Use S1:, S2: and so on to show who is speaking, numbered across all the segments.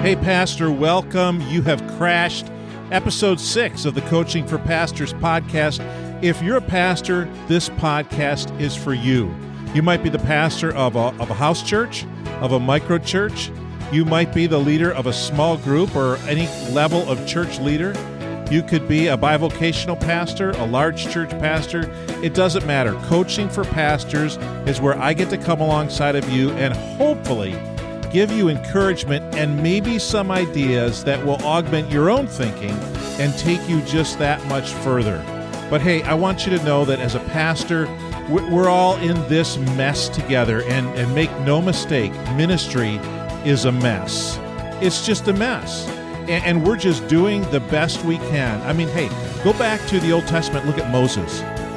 S1: Hey, Pastor, welcome. You have crashed episode 6 of the Coaching for Pastors podcast. If you're a pastor, this podcast is for you. You might be the pastor of a house church, of a micro church. You might be the leader of a small group or any level of church leader. You could be a bivocational pastor, a large church pastor. It doesn't matter. Coaching for Pastors is where I get to come alongside of you and hopefully give you encouragement and maybe some ideas that will augment your own thinking and take you just that much further. But hey, I want you to know that as a pastor, we're all in this mess together, and make no mistake, ministry is a mess. It's just a mess. And we're just doing the best we can. I mean, hey, go back to the Old Testament, look at Moses.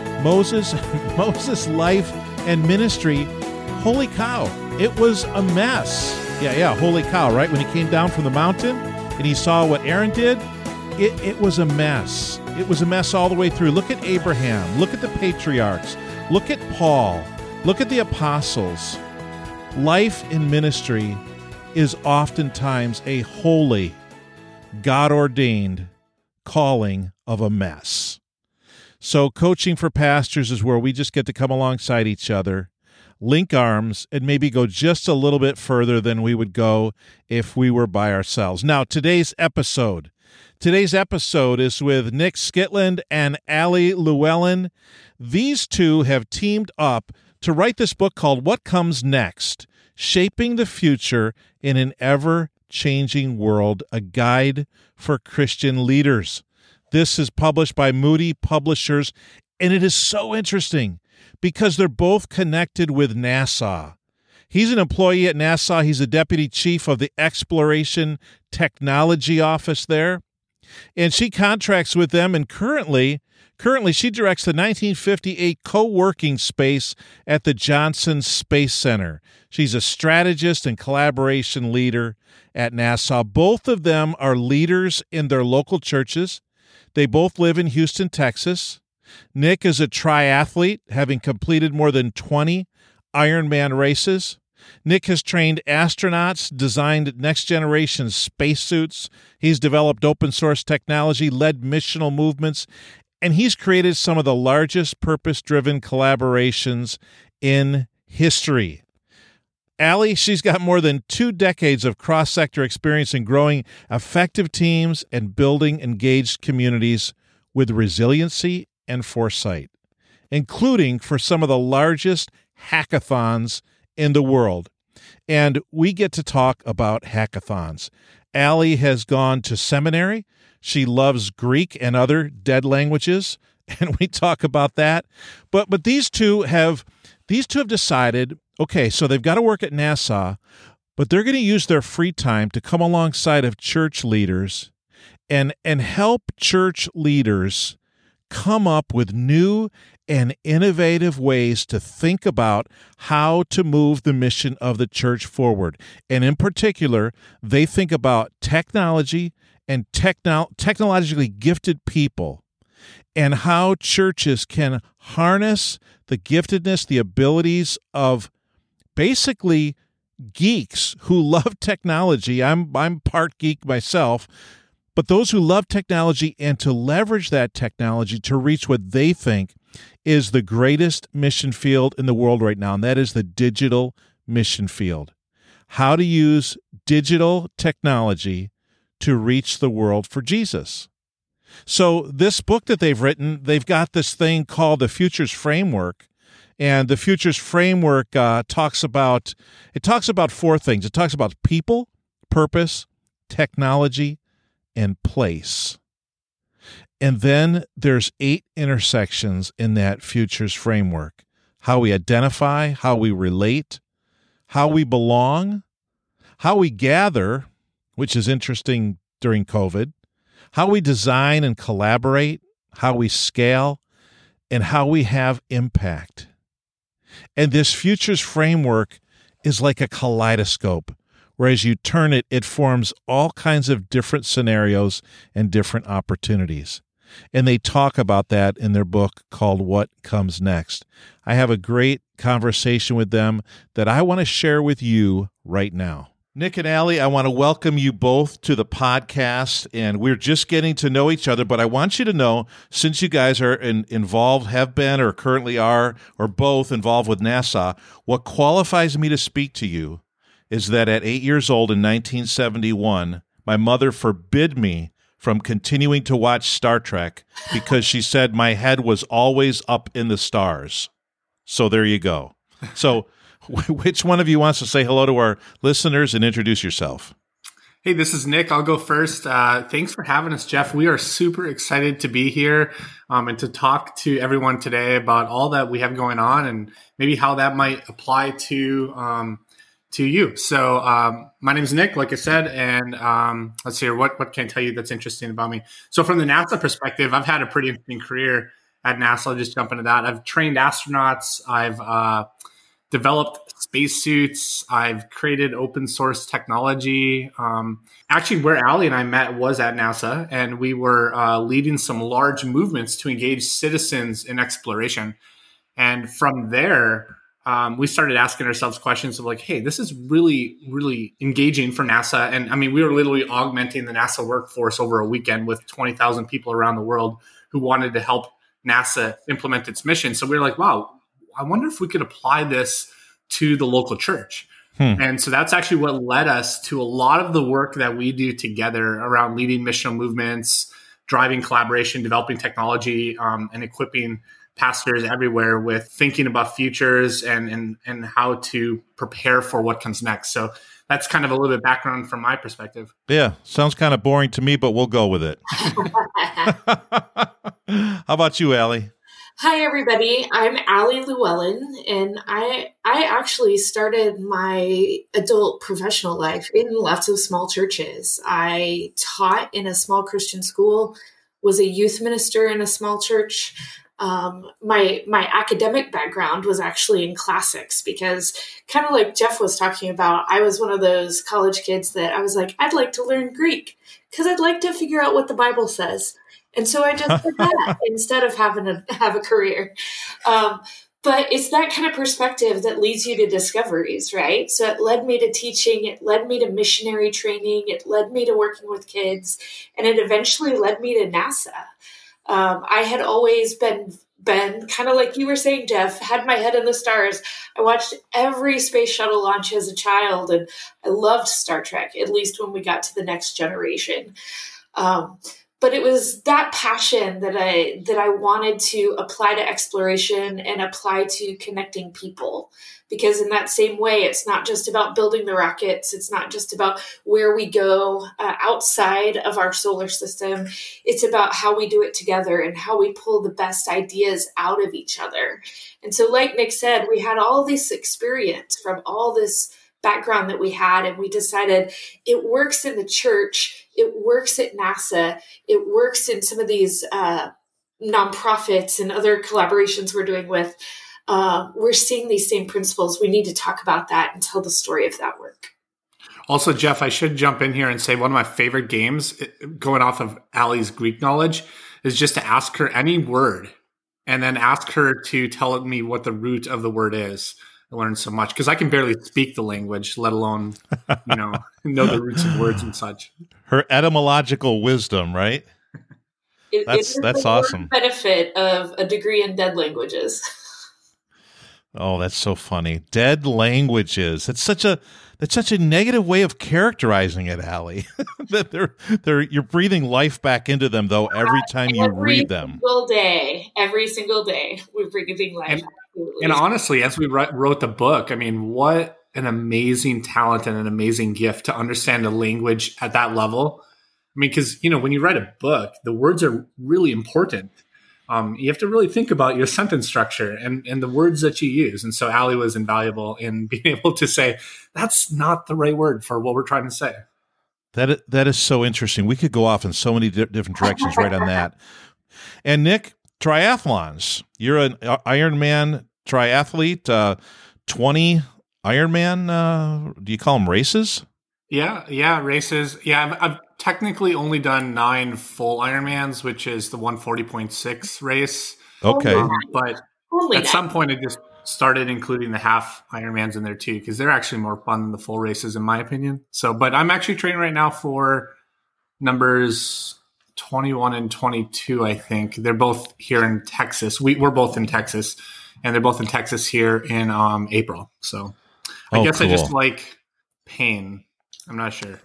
S1: Moses' life and ministry, holy cow, it was a mess. Yeah, holy cow, right? When he came down from the mountain and he saw what Aaron did, it was a mess. It was a mess all the way through. Look at Abraham. Look at the patriarchs. Look at Paul. Look at the apostles. Life in ministry is oftentimes a holy, God-ordained calling of a mess. So Coaching for Pastors is where we just get to come alongside each other, link arms, and maybe go just a little bit further than we would go if we were by ourselves. Now, today's episode is with Nick Skitland and Allie Llewellyn. These two have teamed up to write this book called What Comes Next? Shaping the Future in an Ever-Changing World, a Guide for Christian Leaders. This is published by Moody Publishers, and it is so interesting because they're both connected with NASA. He's an employee at NASA. He's a deputy chief of the Exploration Technology Office there. And she contracts with them, and currently she directs the 1958 co-working space at the Johnson Space Center. She's a strategist and collaboration leader at NASA. Both of them are leaders in their local churches. They both live in Houston, Texas. Nick is a triathlete, having completed more than 20 Ironman races. Nick has trained astronauts, designed next-generation spacesuits. He's developed open-source technology, led missional movements, and he's created some of the largest purpose-driven collaborations in history. Allie, she's got more than 2 decades of cross-sector experience in growing effective teams and building engaged communities with resiliency and foresight, including for some of the largest hackathons in the world. And we get to talk about hackathons. Allie has gone to seminary. She loves Greek and other dead languages, and we talk about that. But these two have decided, okay, so they've got to work at NASA, but they're going to use their free time to come alongside of church leaders and help church leaders come up with new and innovative ways to think about how to move the mission of the church forward. And in particular, they think about technology and technologically gifted people and how churches can harness the giftedness, the abilities of basically geeks who love technology. I'm part geek myself. But those who love technology and to leverage that technology to reach what they think is the greatest mission field in the world right now, and that is the digital mission field. How to use digital technology to reach the world for Jesus. So this book that they've written, they've got this thing called the Futures Framework, and the Futures Framework talks about 4 things. It talks about people, purpose, technology, and place. And then there's 8 intersections in that futures framework. How we identify, how we relate, how we belong, how we gather, which is interesting during COVID, how we design and collaborate, how we scale, and how we have impact. And this futures framework is like a kaleidoscope, where as you turn it, it forms all kinds of different scenarios and different opportunities. And they talk about that in their book called What Comes Next. I have a great conversation with them that I want to share with you right now. Nick and Allie, I want to welcome you both to the podcast, and we're just getting to know each other, but I want you to know, since you guys are involved, have been or currently are, or both involved with NASA, what qualifies me to speak to you is that at 8 years old in 1971, my mother forbid me from continuing to watch Star Trek because she said my head was always up in the stars. So there you go. So which one of you wants to say hello to our listeners and introduce yourself?
S2: Hey, this is Nick. I'll go first. Thanks for having us, Jeff. We are super excited to be here and to talk to everyone today about all that we have going on and maybe how that might apply to you. So my name is Nick, like I said, and let's see here. What can I tell you that's interesting about me? So from the NASA perspective, I've had a pretty interesting career at NASA. I'll just jump into that. I've trained astronauts. I've developed spacesuits. I've created open source technology. Actually, where Allie and I met was at NASA, and we were leading some large movements to engage citizens in exploration. And from there, we started asking ourselves questions of like, hey, this is really, really engaging for NASA. And I mean, we were literally augmenting the NASA workforce over a weekend with 20,000 people around the world who wanted to help NASA implement its mission. So we were like, wow, I wonder if we could apply this to the local church. And so that's actually what led us to a lot of the work that we do together around leading missional movements, driving collaboration, developing technology, and equipping pastors everywhere with thinking about futures and how to prepare for what comes next. So that's kind of a little bit of background from my perspective.
S1: Yeah, sounds kind of boring to me, but we'll go with it. How about you, Allie?
S3: Hi, everybody. I'm Allie Llewellyn, and I actually started my adult professional life in lots of small churches. I taught in a small Christian school, was a youth minister in a small church. My academic background was actually in classics because, kind of like Jeff was talking about, I was one of those college kids that I was like, I'd like to learn Greek because I'd like to figure out what the Bible says. And so I just did that instead of having to have a career. But it's that kind of perspective that leads you to discoveries, right? So it led me to teaching. It led me to missionary training. It led me to working with kids. And it eventually led me to NASA. I had always been kind of like you were saying, Jeff, had my head in the stars. I watched every space shuttle launch as a child, and I loved Star Trek, at least when we got to the next generation. But it was that passion that I wanted to apply to exploration and apply to connecting people. Because in that same way, it's not just about building the rockets. It's not just about where we go outside of our solar system. It's about how we do it together and how we pull the best ideas out of each other. And so like Nick said, we had all this experience from all this background that we had, and we decided it works in the church, it works at NASA, it works in some of these nonprofits and other collaborations we're doing with. We're seeing these same principles. We need to talk about that and tell the story of that work.
S2: Also, Jeff, I should jump in here and say one of my favorite games, going off of Allie's Greek knowledge, is just to ask her any word and then ask her to tell me what the root of the word is. I learned so much because I can barely speak the language, let alone, know the roots of words and such.
S1: Her etymological wisdom, right? That's awesome.
S3: Benefit of a degree in dead languages.
S1: Oh, that's so funny. Dead languages. That's such a negative way of characterizing it, Allie. That you're breathing life back into them though every time you read them.
S3: Every single day, we're breathing life.
S2: And honestly, as we wrote the book, I mean, what an amazing talent and an amazing gift to understand a language at that level. I mean, because when you write a book, the words are really important. You have to really think about your sentence structure and the words that you use. And so Allie was invaluable in being able to say, that's not the right word for what we're trying to say.
S1: That is so interesting. We could go off in so many different directions right on that. And Nick, triathlons. You're an Ironman triathlete, 20 Ironman, do you call them races?
S2: Yeah, races. Yeah, I've technically only done 9 full Ironmans, which is the 140.6 race.
S1: Okay.
S2: But at some point, started including the half Ironmans in there too, because they're actually more fun than the full races, in my opinion. So, but I'm actually training right now for numbers 21 and 22, I think. They're both here in Texas. We're both in Texas, and they're both in Texas here in April. So I guess cool. I just like pain. I'm not sure.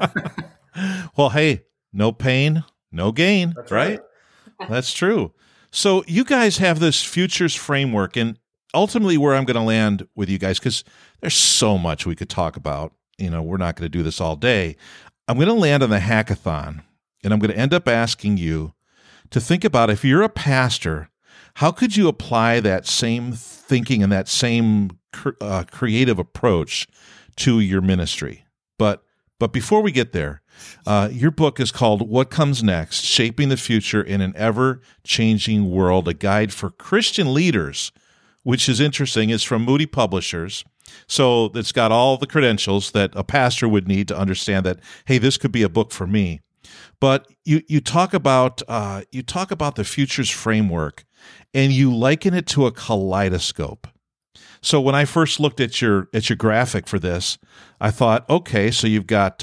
S1: Well, hey, no pain, no gain,
S2: That's
S1: right? That's true. So you guys have this futures framework, and ultimately where I'm going to land with you guys, because there's so much we could talk about. We're not going to do this all day. I'm going to land on the hackathon, and I'm going to end up asking you to think about, if you're a pastor, how could you apply that same thinking and that same creative approach to your ministry? But before we get there, your book is called What Comes Next? Shaping the Future in an Ever-Changing World, a guide for Christian leaders, which is interesting. It's from Moody Publishers. So it's got all the credentials that a pastor would need to understand that, hey, this could be a book for me. But you talk about the futures framework, and you liken it to a kaleidoscope. So when I first looked at your graphic for this, I thought, okay, so you've got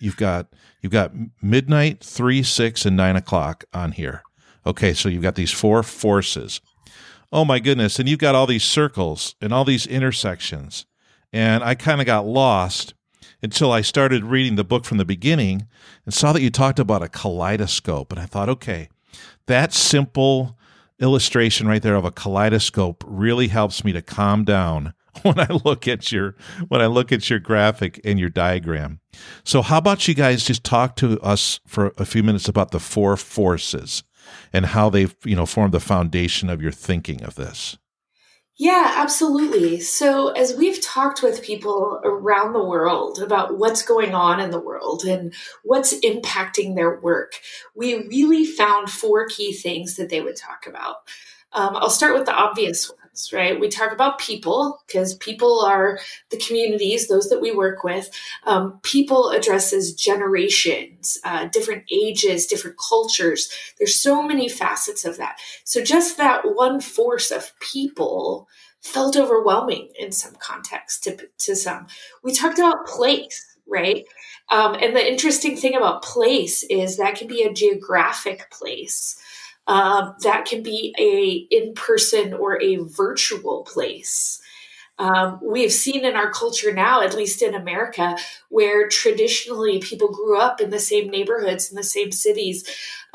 S1: midnight, 3, 6, and 9 o'clock on here. Okay, so you've got these 4 forces. Oh my goodness, and you've got all these circles and all these intersections. And I kind of got lost until I started reading the book from the beginning and saw that you talked about a kaleidoscope. And I thought, okay, that simple illustration right there of a kaleidoscope really helps me to calm down when I look at your graphic and your diagram. So how about you guys just talk to us for a few minutes about the 4 forces and how they form the foundation of your thinking of this?
S3: Yeah, absolutely. So as we've talked with people around the world about what's going on in the world and what's impacting their work, we really found 4 key things that they would talk about. I'll start with the obvious ones, right? We talk about people, because people are the communities, those that we work with. People addresses generations, different ages, different cultures. There's so many facets of that. So just that one force of people felt overwhelming in some context to some. We talked about place, right? And the interesting thing about place is that can be a geographic place. That can be a in-person or a virtual place. We have seen in our culture now, at least in America, where traditionally people grew up in the same neighborhoods, in the same cities.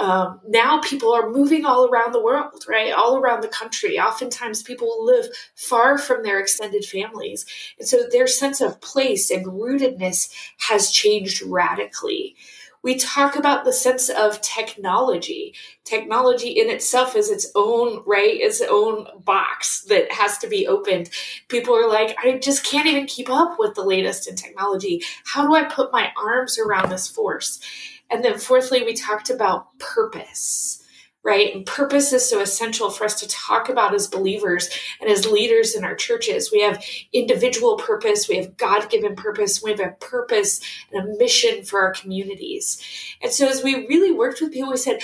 S3: Now people are moving all around the world, right? All around the country. Oftentimes people live far from their extended families. And so their sense of place and rootedness has changed radically. We talk about the sense of technology. Technology in itself is its own, right? Its own box that has to be opened. People are like, I just can't even keep up with the latest in technology. How do I put my arms around this force? And then fourthly, we talked about purpose, right? And purpose is so essential for us to talk about as believers and as leaders in our churches. We have individual purpose, we have God-given purpose, we have a purpose and a mission for our communities. And so as we really worked with people, we said,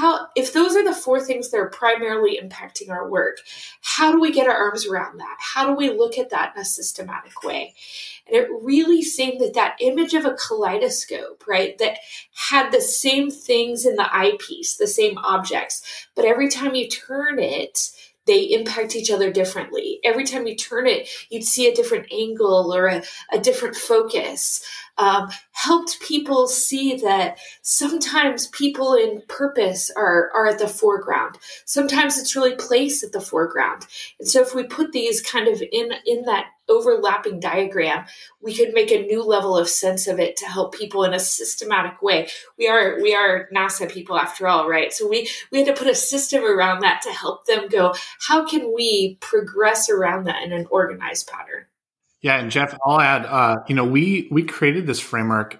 S3: if those are the 4 things that are primarily impacting our work, how do we get our arms around that? How do we look at that in a systematic way? And it really seemed that image of a kaleidoscope, right, that had the same things in the eyepiece, the same objects, but every time you turn it, they impact each other differently. Every time you turn it, you'd see a different angle or a different focus. Helped people see that sometimes people in purpose are at the foreground. Sometimes it's really place at the foreground. And so if we put these kind of in that overlapping diagram, we could make a new level of sense of it to help people in a systematic way. We are NASA people after all, right? So we had to put a system around that to help them go, how can we progress around that in an organized pattern?
S2: Yeah, and Jeff, I'll add, we created this framework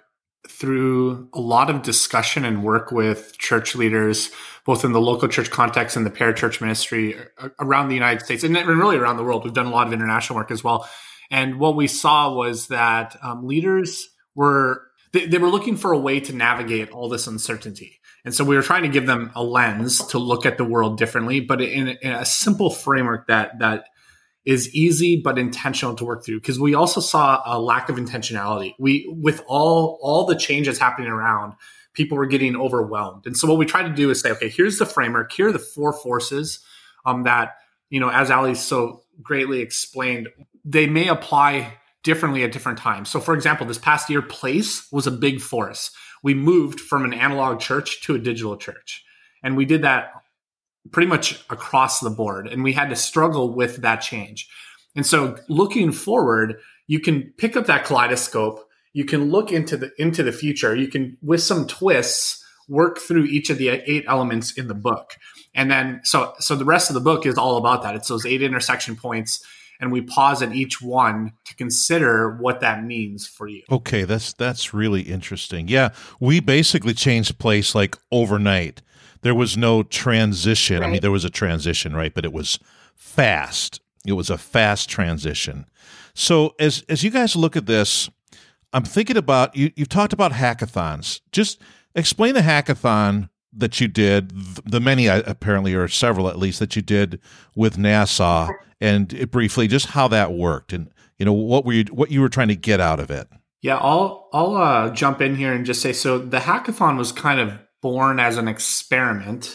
S2: through a lot of discussion and work with church leaders, both in the local church context and the parachurch ministry around the United States and really around the world. We've done a lot of international work as well. And what we saw was that leaders were looking for a way to navigate all this uncertainty. And so we were trying to give them a lens to look at the world differently, but in a simple framework that is easy but intentional to work through, because we also saw a lack of intentionality. With all the changes happening around, people were getting overwhelmed. And so what we tried to do is say, okay, here's the framework. Here are the four forces that, as Ali so greatly explained, they may apply differently at different times. So for example, this past year, place was a big force. We moved from an analog church to a digital church. And we did that pretty much across the board. And we had to struggle with that change. And so looking forward, you can pick up that kaleidoscope. You can look into the future. You can, with some twists, work through each of the 8 elements in the book. And then, so the rest of the book is all about that. It's those 8 intersection points. And we pause at each one to consider what that means for you.
S1: Okay, that's really interesting. Yeah, we basically changed place like overnight. There was no transition. Right. I mean, there was a transition, right? But it was fast. It was a fast transition. So as you guys look at this, I'm thinking about, you've talked about hackathons. Just explain the hackathon that you did, the many apparently, or several at least, that you did with NASA, and briefly just how that worked, and what you were trying to get out of it.
S2: Yeah, I'll jump in here and just say, so the hackathon was kind of born as an experiment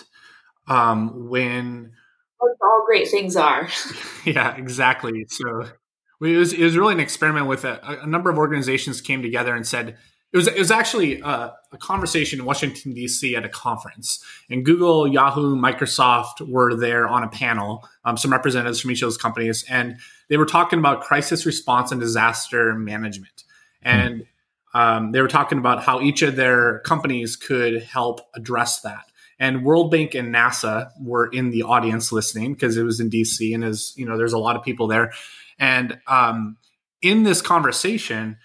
S2: when
S3: all great things are.
S2: Yeah, exactly. So it was really an experiment with a number of organizations came together and said, it was actually a conversation in Washington, D.C. at a conference. And Google, Yahoo, Microsoft were there on a panel, some representatives from each of those companies. And they were talking about crisis response and disaster management. And they were talking about how each of their companies could help address that. And World Bank and NASA were in the audience listening because it was in D.C. and there's a lot of people there. And in this conversation,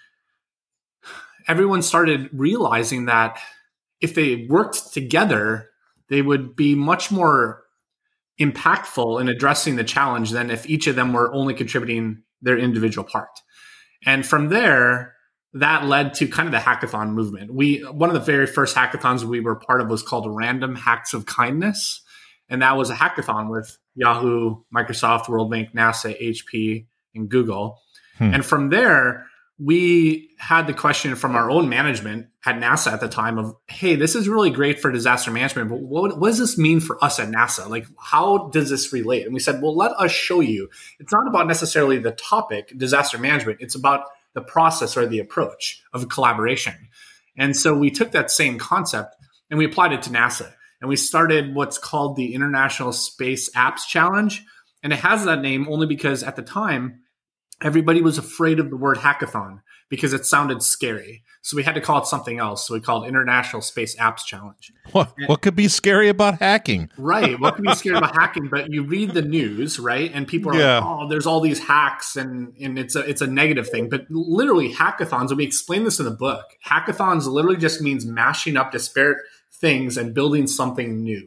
S2: everyone started realizing that if they worked together, they would be much more impactful in addressing the challenge than if each of them were only contributing their individual part. And from there, that led to kind of the hackathon movement. One of the very first hackathons we were part of was called Random Hacks of Kindness. And that was a hackathon with Yahoo, Microsoft, World Bank, NASA, HP, and Google. And from there, we had the question from our own management at NASA at the time of, hey, this is really great for disaster management, but what does this mean for us at NASA? Like, how does this relate? And we said, well, let us show you. It's not about necessarily the topic, disaster management. It's about the process or the approach of collaboration. And so we took that same concept and we applied it to NASA. And we started what's called the International Space Apps Challenge. And it has that name only because at the time, everybody was afraid of the word hackathon because it sounded scary. So we had to call it something else. So we called it International Space Apps Challenge.
S1: What could be scary about hacking?
S2: Right. What could be scary about hacking? But you read the news, right? And people are like, oh, there's all these hacks and it's a negative thing. But literally hackathons, and we explain this in the book, hackathons literally just means mashing up disparate things and building something new.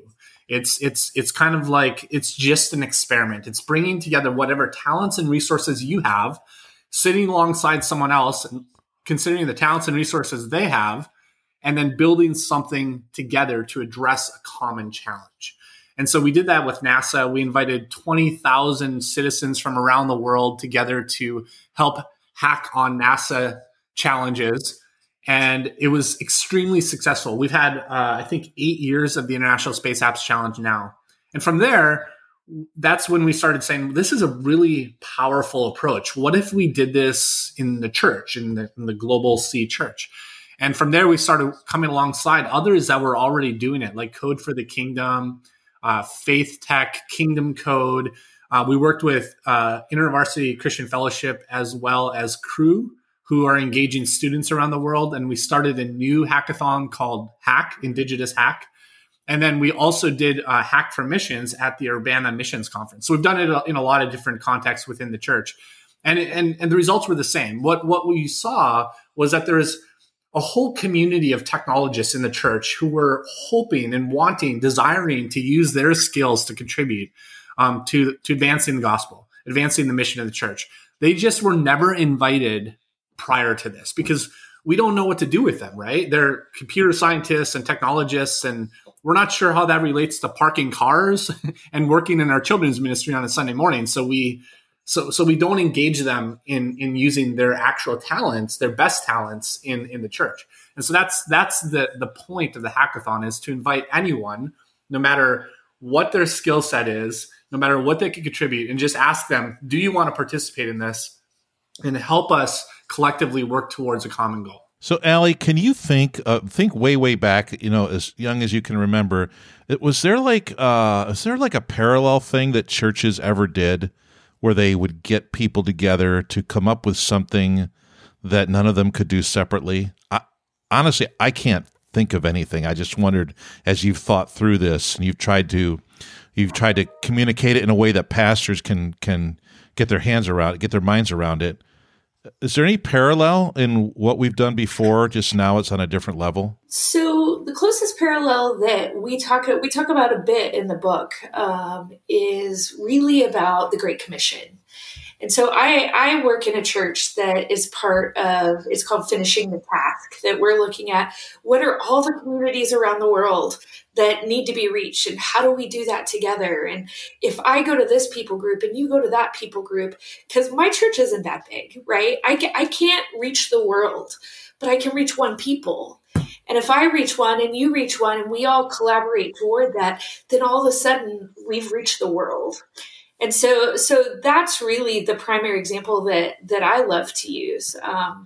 S2: It's kind of like, it's just an experiment. It's bringing together whatever talents and resources you have, sitting alongside someone else and considering the talents and resources they have, and then building something together to address a common challenge. And so we did that with NASA. We invited 20,000 citizens from around the world together to help hack on NASA challenges. And it was extremely successful. We've had, I think, 8 years of the International Space Apps Challenge now. And from there, that's when we started saying, this is a really powerful approach. What if we did this in the church, in the Global C church? And from there, we started coming alongside others that were already doing it, like Code for the Kingdom, Faith Tech, Kingdom Code. We worked with InterVarsity Christian Fellowship as well as Crew, who are engaging students around the world. And we started a new hackathon called Hack, Indigenous Hack. And then we also did Hack for Missions at the Urbana Missions Conference. So we've done it in a lot of different contexts within the church. And the results were the same. What we saw was that there's a whole community of technologists in the church who were hoping and wanting, desiring to use their skills to contribute to advancing the gospel, advancing the mission of the church. They just were never invited prior to this because we don't know what to do with them, right? They're computer scientists and technologists, and we're not sure how that relates to parking cars and working in our children's ministry on a Sunday morning. So we So we don't engage them in using their actual talents, their best talents in the church. And so that's the point of the hackathon, is to invite anyone, no matter what their skill set is, no matter what they can contribute, and just ask them, do you want to participate in this, and help us collectively work towards a common goal.
S1: So, Allie, can you think way back, as young as you can remember, is there like a parallel thing that churches ever did where they would get people together to come up with something that none of them could do separately? Honestly, I can't think of anything. I just wondered, as you've thought through this and you've tried to communicate it in a way that pastors can get their hands around it, get their minds around it. Is there any parallel in what we've done before, just now it's on a different level?
S3: So the closest parallel that we talk about a bit in the book is really about the Great Commission. And so I work in a church that is part of, it's called Finishing the Task, that we're looking at what are all the communities around the world that need to be reached, and how do we do that together? And if I go to this people group and you go to that people group, because my church isn't that big, right? I can't reach the world, but I can reach one people. And if I reach one and you reach one and we all collaborate toward that, then all of a sudden we've reached the world. And so that's really the primary example that I love to use.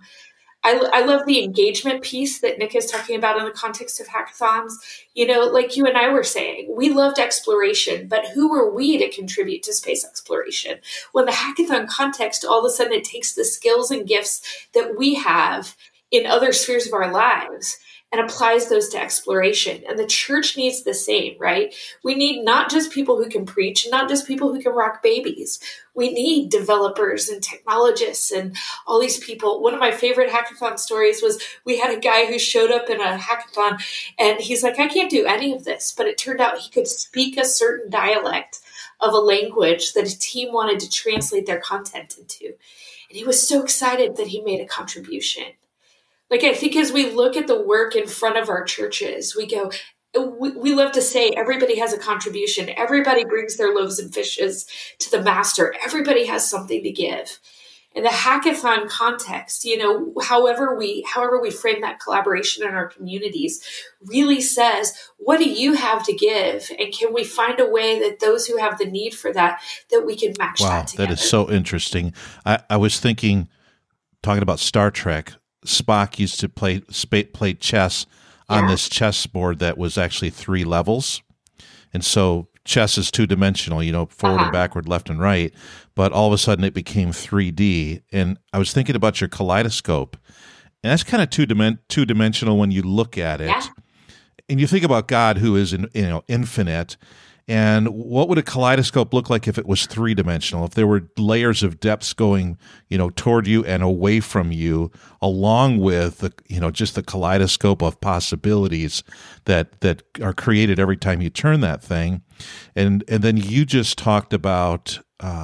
S3: I love the engagement piece that Nick is talking about in the context of hackathons. Like you and I were saying, we loved exploration, but who were we to contribute to space exploration? When the hackathon context, all of a sudden it takes the skills and gifts that we have in other spheres of our lives and applies those to exploration. And the church needs the same, right? We need not just people who can preach, not just people who can rock babies. We need developers and technologists and all these people. One of my favorite hackathon stories was we had a guy who showed up in a hackathon and he's like, I can't do any of this. But it turned out he could speak a certain dialect of a language that a team wanted to translate their content into. And he was so excited that he made a contribution. Like, I think as we look at the work in front of our churches, we go, we love to say everybody has a contribution. Everybody brings their loaves and fishes to the master. Everybody has something to give. In the hackathon context, however we frame that collaboration in our communities really says, what do you have to give? And can we find a way that those who have the need for that we can match that together?
S1: Wow, that is so interesting. I was thinking, talking about Star Trek, Spock used to play chess on this chessboard that was actually 3 levels. And so chess is 2-dimensional, forward and backward, left and right. But all of a sudden it became 3D. And I was thinking about your kaleidoscope. And that's kind of two-dimensional when you look at it. Yeah. And you think about God, who is infinite. And what would a kaleidoscope look like if it was 3-dimensional? If there were layers of depths going, toward you and away from you, along with just the kaleidoscope of possibilities that are created every time you turn that thing. And then you just talked about,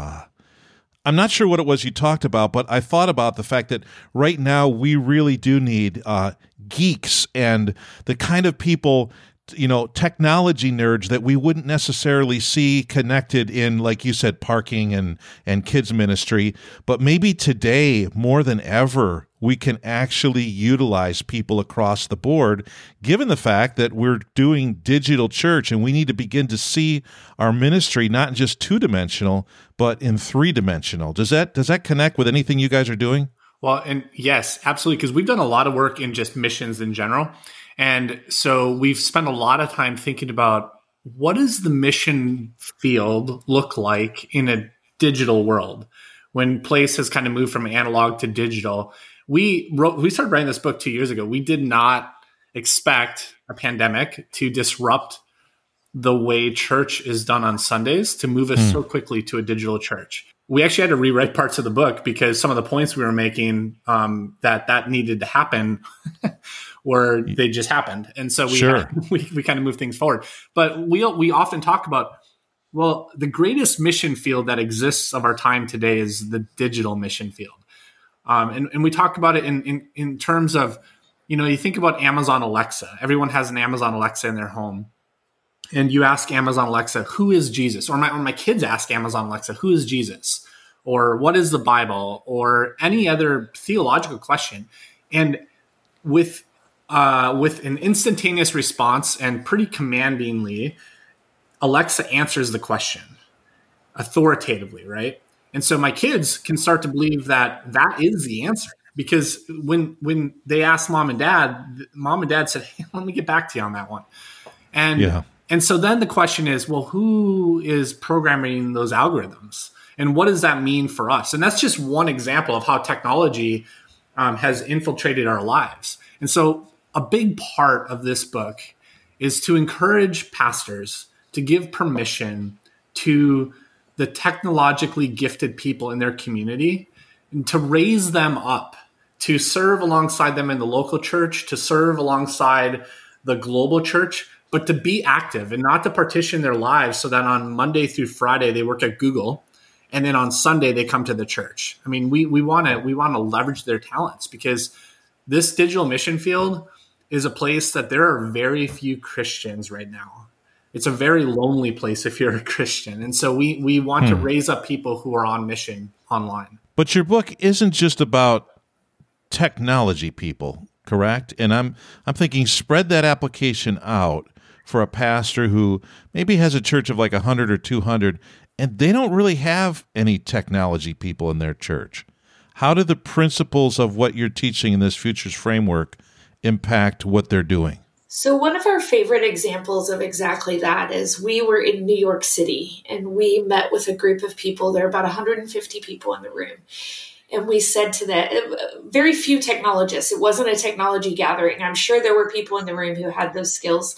S1: I'm not sure what it was you talked about, but I thought about the fact that right now we really do need geeks and the kind of people, technology nerds that we wouldn't necessarily see connected in, like you said, parking and kids ministry. But maybe today, more than ever, we can actually utilize people across the board, given the fact that we're doing digital church and we need to begin to see our ministry not just 2-dimensional, but in 3-dimensional. Does that connect with anything you guys are doing?
S2: Well, and yes, absolutely, because we've done a lot of work in just missions in general. And so we've spent a lot of time thinking about what does the mission field look like in a digital world when place has kind of moved from analog to digital. We started writing this book 2 years ago. We did not expect a pandemic to disrupt the way church is done on Sundays, to move us so quickly to a digital church. We actually had to rewrite parts of the book because some of the points we were making that needed to happen where they just happened. And so we kind of moved things forward. But we often talk about, well, the greatest mission field that exists of our time today is the digital mission field. And we talk about it in terms of, you think about Amazon Alexa. Everyone has an Amazon Alexa in their home. And you ask Amazon Alexa, who is Jesus? Or my kids ask Amazon Alexa, who is Jesus? or what is the Bible, or any other theological question. And with an instantaneous response and pretty commandingly, Alexa answers the question authoritatively, right? And so my kids can start to believe that that is the answer, because when they asked mom and dad said, "Hey, let me get back to you on that one." And so then the question is, well, who is programming those algorithms, and what does that mean for us? And that's just one example of how technology has infiltrated our lives. And so a big part of this book is to encourage pastors to give permission to the technologically gifted people in their community and to raise them up, to serve alongside them in the local church, to serve alongside the global church, but to be active and not to partition their lives so that on Monday through Friday they work at Google and then on Sunday they come to the church. I mean, we want to leverage their talents, because this digital mission field is a place that there are very few Christians right now. It's a very lonely place if you're a Christian. And so we want to raise up people who are on mission online.
S1: But your book isn't just about technology people, correct? And I'm thinking spread that application out for a pastor who maybe has a church of like 100 or 200, and they don't really have any technology people in their church. How do the principles of what you're teaching in this Futures Framework impact what they're doing?
S3: So one of our favorite examples of exactly that is we were in New York City and we met with a group of people. There are about 150 people in the room. And we said to them, very few technologists, it wasn't a technology gathering. I'm sure there were people in the room who had those skills,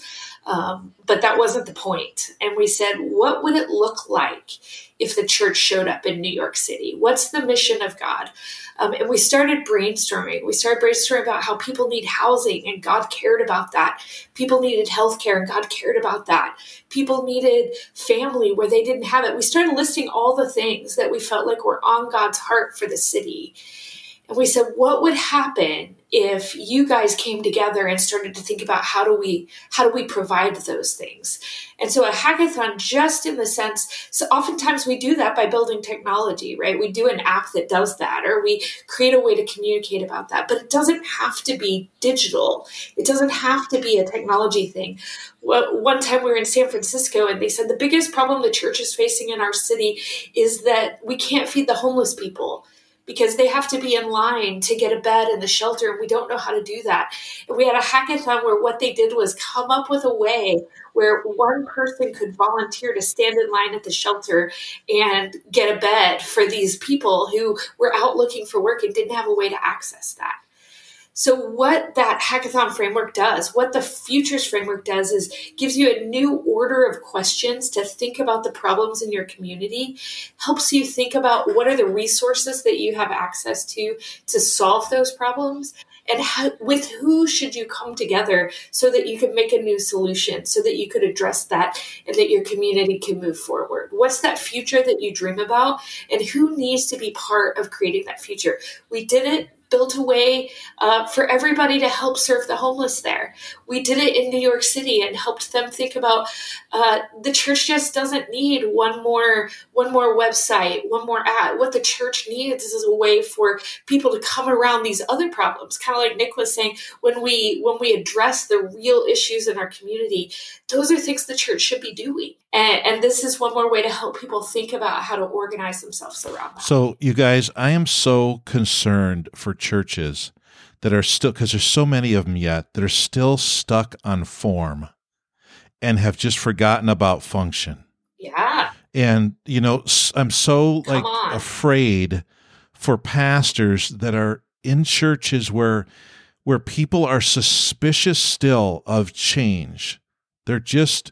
S3: but that wasn't the point. And we said, what would it look like if the church showed up in New York City? What's the mission of God? And we started brainstorming. We started brainstorming about how people need housing, and God cared about that. People needed healthcare, and God cared about that. People needed family where they didn't have it. We started listing all the things that we felt like were on God's heart for the city. And we said, what would happen if you guys came together and started to think about how do we provide those things? And so a hackathon, just in the sense, so oftentimes we do that by building technology, right? We do an app that does that, or we create a way to communicate about that, but it doesn't have to be digital. It doesn't have to be a technology thing. One time we were in San Francisco and they said the biggest problem the church is facing in our city is that we can't feed the homeless people, because they have to be in line to get a bed in the shelter, and we don't know how to do that. And we had a hackathon where what they did was come up with a way where one person could volunteer to stand in line at the shelter and get a bed for these people who were out looking for work and didn't have a way to access that. So what that hackathon framework does, what the Futures Framework does, is gives you a new order of questions to think about the problems in your community, helps you think about what are the resources that you have access to solve those problems, and with who should you come together so that you can make a new solution, so that you could address that and that your community can move forward. What's that future that you dream about, and who needs to be part of creating that future? We did it. Built a way for everybody to help serve the homeless there. We did it in New York City and helped them think about the church just doesn't need one more website, one more ad. What the church needs is a way for people to come around these other problems. Kind of like Nick was saying, when we address the real issues in our community, those are things the church should be doing. And this is one more way to help people think about how to organize themselves around that.
S1: So, you guys, I am so concerned for churches that are still, because there's so many of them yet, that are still stuck on form and have just forgotten about function.
S3: Yeah.
S1: And, you know, I'm so afraid for pastors that are in churches where people are suspicious still of change. They just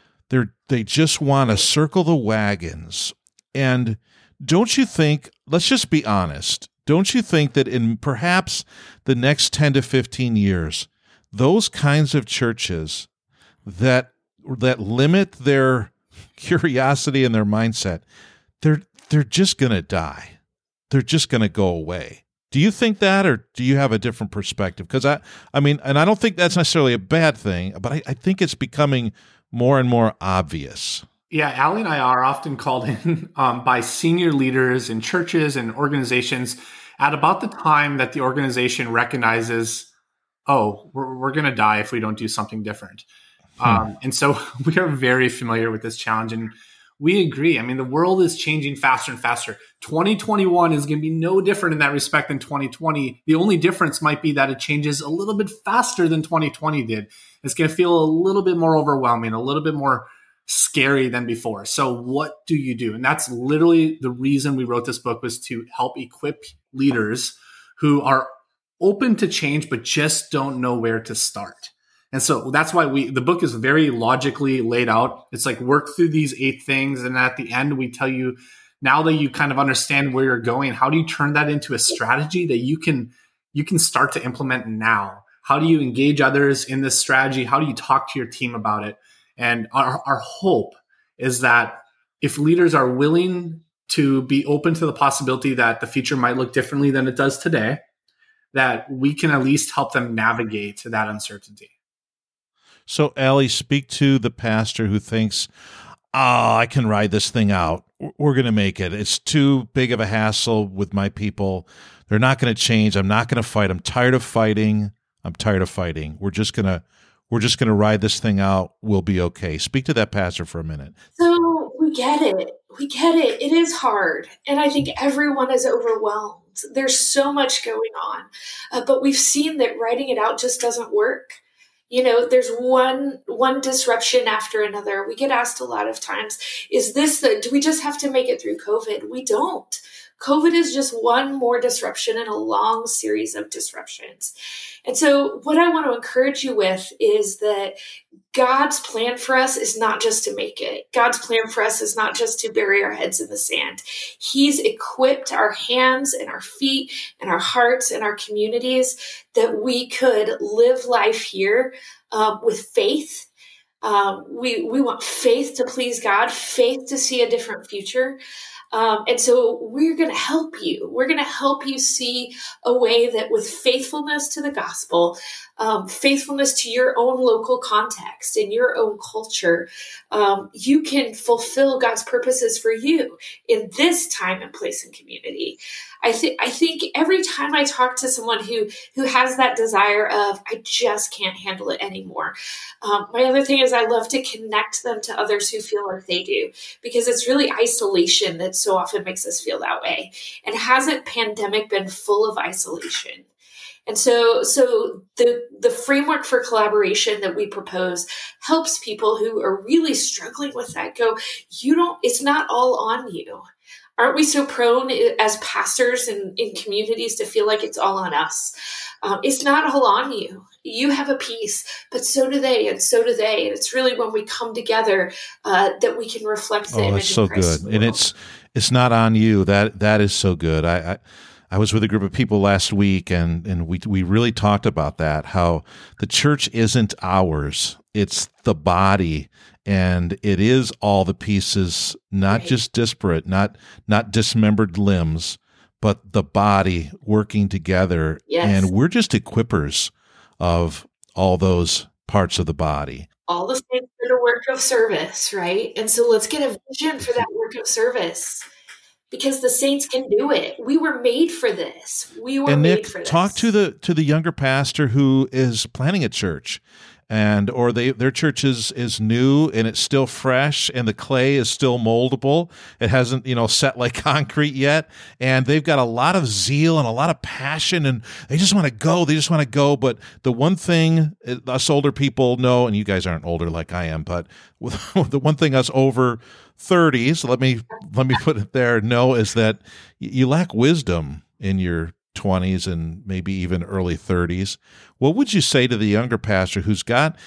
S1: want to circle the wagons. And don't you think, let's just be honest, don't you think that in perhaps the next 10 to 15 years, those kinds of churches that limit their curiosity and their mindset, they're just going to die. They're just going to go away. Do you think that, or do you have a different perspective? Because I mean, and I don't think that's necessarily a bad thing, but I think it's becoming more and more obvious.
S2: Yeah, Allie and I are often called in by senior leaders in churches and organizations at about the time that the organization recognizes, oh, we're going to die if we don't do something different. And so we are very familiar with this challenge, and we agree. I mean, the world is changing faster and faster. 2021 is going to be no different in that respect than 2020. The only difference might be that it changes a little bit faster than 2020 did. It's going to feel a little bit more overwhelming, a little bit more scary than before. So what do you do? And that's literally the reason we wrote this book, was to help equip leaders who are open to change, but just don't know where to start. And so that's why the book is very logically laid out. It's like, work through these 8 things. And at the end, we tell you, now that you kind of understand where you're going, how do you turn that into a strategy that you can start to implement now? How do you engage others in this strategy? How do you talk to your team about it? And our hope is that if leaders are willing to be open to the possibility that the future might look differently than it does today, that we can at least help them navigate that uncertainty.
S1: So, Allie, speak to the pastor who thinks, I can ride this thing out. We're going to make it. It's too big of a hassle with my people. They're not going to change. I'm not going to fight. I'm tired of fighting. We're just going to ride this thing out. We'll be okay. Speak to that pastor for a minute.
S3: So we get it. It is hard. And I think everyone is overwhelmed. There's so much going on. But we've seen that writing it out just doesn't work. There's one disruption after another. We get asked a lot of times, do we just have to make it through COVID? We don't. COVID is just one more disruption in a long series of disruptions. And so what I want to encourage you with is that God's plan for us is not just to make it. God's plan for us is not just to bury our heads in the sand. He's equipped our hands and our feet and our hearts and our communities that we could live life here with faith. We want faith to please God, faith to see a different future. And so we're going to help you. We're going to help you see a way that with faithfulness to the gospel, faithfulness to your own local context and your own culture, you can fulfill God's purposes for you in this time and place and community. I think every time I talk to someone who has that desire of, I just can't handle it anymore. My other thing is I love to connect them to others who feel like they do, because it's really isolation that so often makes us feel that way. And hasn't pandemic been full of isolation? And so the framework for collaboration that we propose helps people who are really struggling with that go, it's not all on you. Aren't we so prone as pastors and in communities to feel like it's all on us? It's not all on you. You have a piece, but so do they, and so do they. And it's really when we come together that we can reflect the image
S1: that's so
S3: of Christ.
S1: Good. And it's not on you. That is so good. I was with a group of people last week, and we really talked about that, how the church isn't ours. It's the body, and it is all the pieces, not
S3: Right.
S1: just disparate, not dismembered limbs, but the body working together.
S3: Yes.
S1: And we're just equippers of all those parts of the body.
S3: All the things for the work of service, right? And so let's get a vision for that work of service, because the saints can do it. We were made for this.
S1: And
S3: made
S1: Nick,
S3: for this.
S1: talk to the younger pastor who is planning a church, or their church is new and it's still fresh and the clay is still moldable. It hasn't set like concrete yet, and they've got a lot of zeal and a lot of passion, and they just want to go. But the one thing us older people know, and you guys aren't older like I am, but the one thing us over 30s, let me put it there, know is that you lack wisdom in your 20s and maybe even early 30s. What would you say to the younger pastor who's got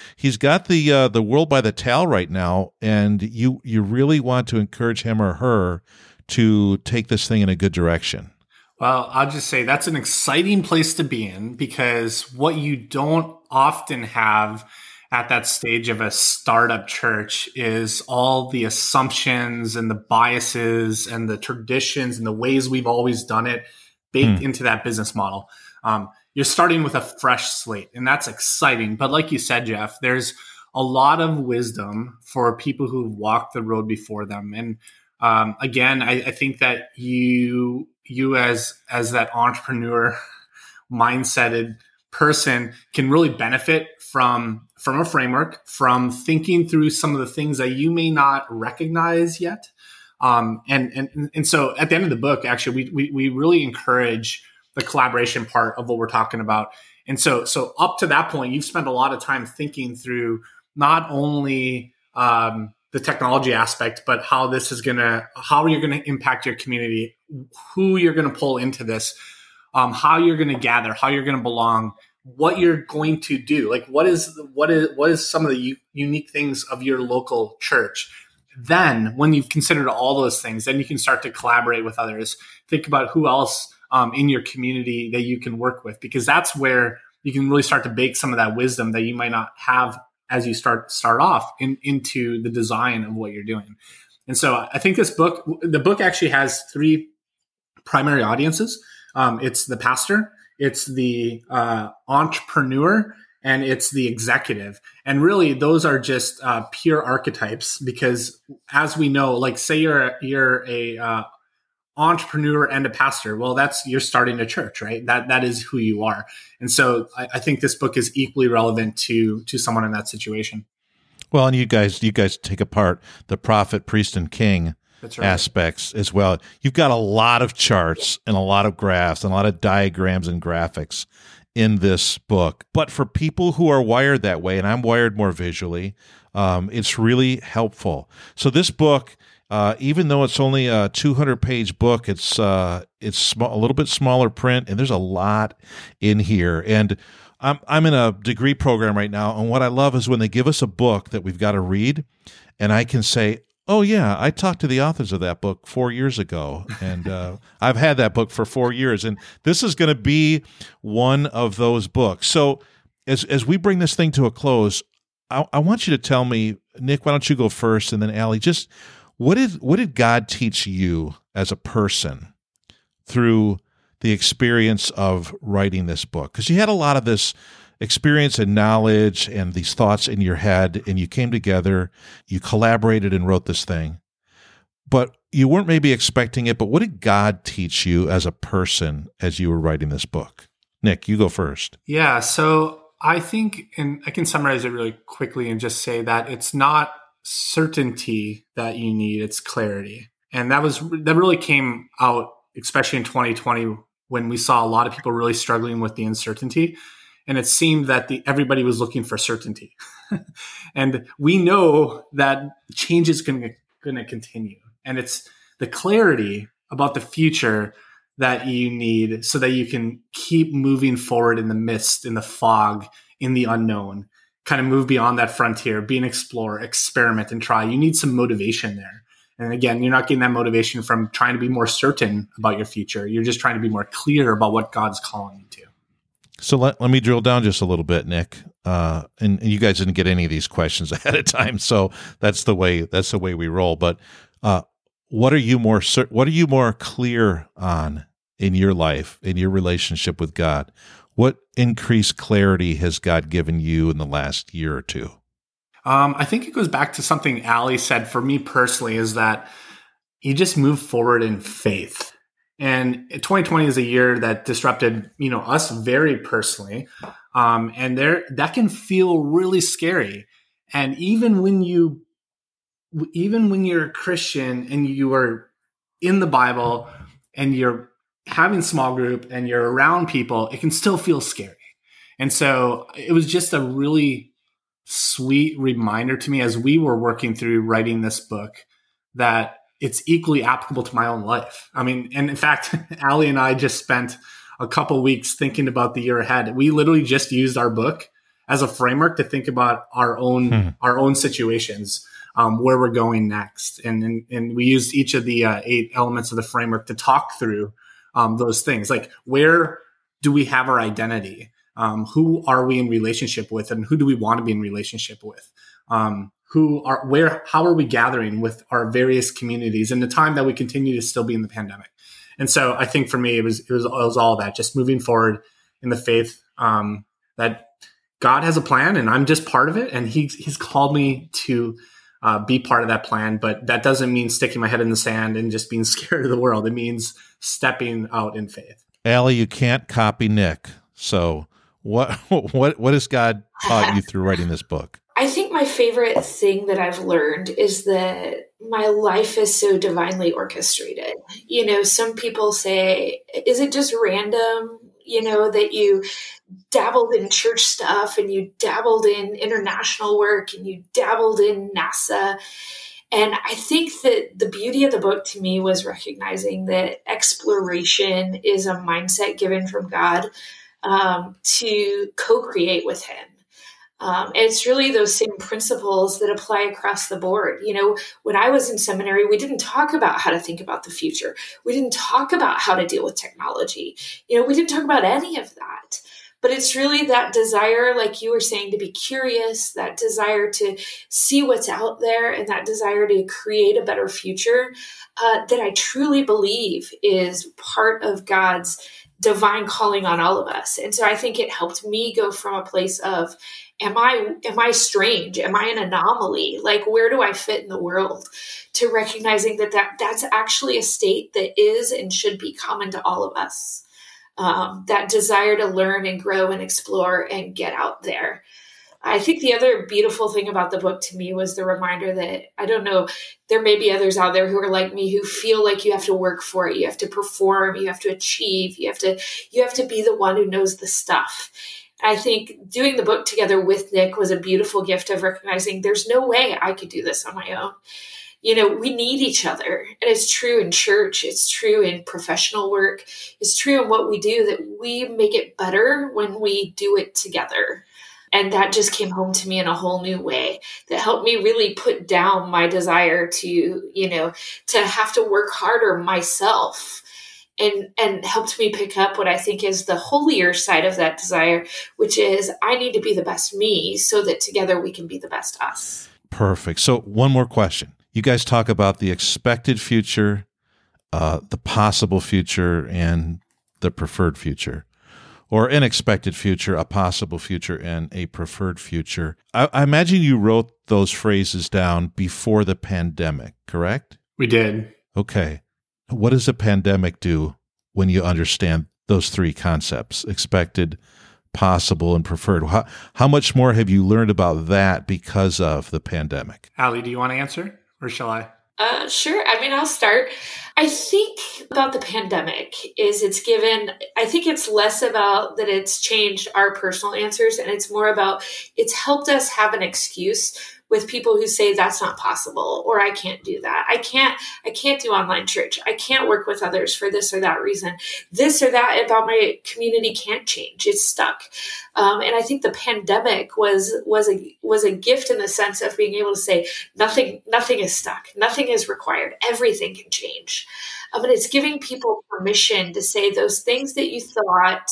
S1: the world by the tail right now, and you really want to encourage him or her to take this thing in a good direction?
S2: Well, I'll just say that's an exciting place to be in, because what you don't often have at that stage of a startup church is all the assumptions and the biases and the traditions and the ways we've always done it baked into that business model. You're starting with a fresh slate, and that's exciting. But like you said, Jeff, there's a lot of wisdom for people who've walked the road before them. And again, I think that you as that entrepreneur mindseted person can really benefit from a framework, from thinking through some of the things that you may not recognize yet. And so at the end of the book, actually, we really encourage the collaboration part of what we're talking about. And so up to that point, you've spent a lot of time thinking through not only the technology aspect, but how you're going to impact your community, who you're going to pull into this, how you're going to gather, how you're going to belong, what you're going to do. Like, what is some of the unique things of your local church? Then when you've considered all those things, then you can start to collaborate with others. Think about who else in your community that you can work with, because that's where you can really start to bake some of that wisdom that you might not have as you start off into the design of what you're doing. And so I think the book actually has three primary audiences. It's the pastor, it's the entrepreneur, and it's the executive. And really, those are just pure archetypes, because as we know, like, say you're a entrepreneur and a pastor. Well, you're starting a church, right? That is who you are. And so I think this book is equally relevant to someone in that situation.
S1: Well, and you guys take apart the prophet, priest, and king
S2: That's right.
S1: aspects as well. You've got a lot of charts and a lot of graphs and a lot of diagrams and graphics in this book. But for people who are wired that way, and I'm wired more visually, it's really helpful. So this book, even though it's only a 200-page book, it's small, a little bit smaller print, and there's a lot in here. And I'm in a degree program right now, and what I love is when they give us a book that we've got to read, and I can say, oh, yeah, I talked to the authors of that book 4 years ago, and I've had that book for 4 years, and this is going to be one of those books. So as we bring this thing to a close, I want you to tell me, Nick, why don't you go first, and then Allie, just what did God teach you as a person through the experience of writing this book? Because you had a lot of this experience and knowledge and these thoughts in your head, and you came together, you collaborated and wrote this thing, but you weren't maybe expecting it. But what did God teach you as a person as you were writing this book? Nick, you go first.
S2: Yeah, so I think, and I can summarize it really quickly and just say that it's not certainty that you need, it's clarity. And that really came out, especially in 2020, when we saw a lot of people really struggling with the uncertainty. And it seemed that everybody was looking for certainty. And we know that change is going to continue. And it's the clarity about the future that you need so that you can keep moving forward in the mist, in the fog, in the unknown, kind of move beyond that frontier, be an explorer, experiment, and try. You need some motivation there. And again, you're not getting that motivation from trying to be more certain about your future. You're just trying to be more clear about what God's calling you to.
S1: So let me drill down just a little bit, Nick. And you guys didn't get any of these questions ahead of time, so that's the way we roll. But what are you more clear on in your life, in your relationship with God? What increased clarity has God given you in the last year or two?
S2: I think it goes back to something Allie said. For me personally, is that you just move forward in faith. And 2020 is a year that disrupted, us very personally. And that can feel really scary. And even when you're a Christian and you are in the Bible and you're having small group and you're around people, it can still feel scary. And so it was just a really sweet reminder to me as we were working through writing this book that it's equally applicable to my own life. I mean, and in fact, Allie and I just spent a couple weeks thinking about the year ahead. We literally just used our book as a framework to think about our own situations, where we're going next. And we used each of the 8 elements of the framework to talk through those things. Like, where do we have our identity? Who are we in relationship with, and who do we want to be in relationship with? How are we gathering with our various communities in the time that we continue to still be in the pandemic? And so I think for me, it was all that, just moving forward in the faith, that God has a plan and I'm just part of it. And he's called me to be part of that plan. But that doesn't mean sticking my head in the sand and just being scared of the world. It means stepping out in faith.
S1: Allie, you can't copy Nick. So what has God taught you through writing this book?
S3: I think my favorite thing that I've learned is that my life is so divinely orchestrated. Some people say, is it just random, that you dabbled in church stuff and you dabbled in international work and you dabbled in NASA? And I think that the beauty of the book to me was recognizing that exploration is a mindset given from God to co-create with him. And it's really those same principles that apply across the board. When I was in seminary, we didn't talk about how to think about the future. We didn't talk about how to deal with technology. We didn't talk about any of that. But it's really that desire, like you were saying, to be curious, that desire to see what's out there, and that desire to create a better future that I truly believe is part of God's divine calling on all of us. And so I think it helped me go from a place of, am I strange? Am I an anomaly? Like, where do I fit in the world? To recognizing that's actually a state that is and should be common to all of us. That desire to learn and grow and explore and get out there. I think the other beautiful thing about the book to me was the reminder that, I don't know, there may be others out there who are like me, who feel like you have to work for it. You have to perform, you have to achieve, you have to be the one who knows the stuff. I think doing the book together with Nick was a beautiful gift of recognizing there's no way I could do this on my own. We need each other. And it's true in church. It's true in professional work. It's true in what we do, that we make it better when we do it together. And that just came home to me in a whole new way that helped me really put down my desire to have to work harder myself. And helped me pick up what I think is the holier side of that desire, which is I need to be the best me so that together we can be the best us.
S1: Perfect. So one more question. You guys talk about the expected future, the possible future, and the preferred future, or unexpected future, a possible future, and a preferred future. I imagine you wrote those phrases down before the pandemic, correct?
S2: We did.
S1: Okay. What does a pandemic do when you understand those three concepts, expected, possible, and preferred? How much more have you learned about that because of the pandemic?
S2: Allie, do you want to answer, or shall I?
S3: Sure. I'll start. I think about the pandemic is I think it's less about that it's changed our personal answers, and it's more about it's helped us have an excuse with people who say that's not possible, or I can't do that. I can't do online church. I can't work with others for this or that reason. This or that about my community can't change. It's stuck. And I think the pandemic was a gift in the sense of being able to say nothing is stuck. Nothing is required. Everything can change. But it's giving people permission to say those things that you thought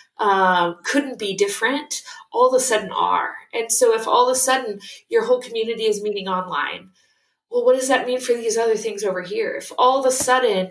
S3: couldn't be different, all of a sudden are. And so if all of a sudden your whole community is meeting online, well, what does that mean for these other things over here? If all of a sudden